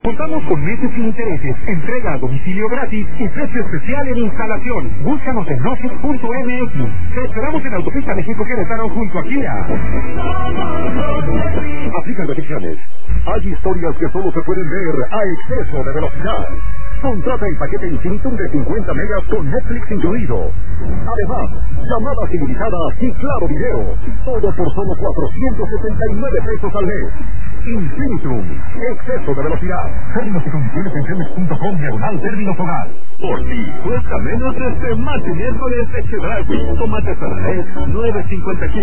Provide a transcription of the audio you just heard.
Contamos con meses sin intereses, entrega a domicilio gratis y precio especial en instalación. Búscanos en noces.mx. Te esperamos en Autopista México Querétaro junto a Kia. Aplican restricciones. Hay historias que solo se pueden ver a exceso de velocidad. Contrata el paquete Infinitum de 50 megas con Netflix incluido. Además, llamadas ilimitadas y claro video. Todo por solo 479 pesos al mes. Infinitum. Exceso de velocidad. Términos y condiciones en cemex.com/términos hogar. Por ti, cuesta menos este martes y miércoles de Chedraui. Tomate Fernet, 9.50 kilos.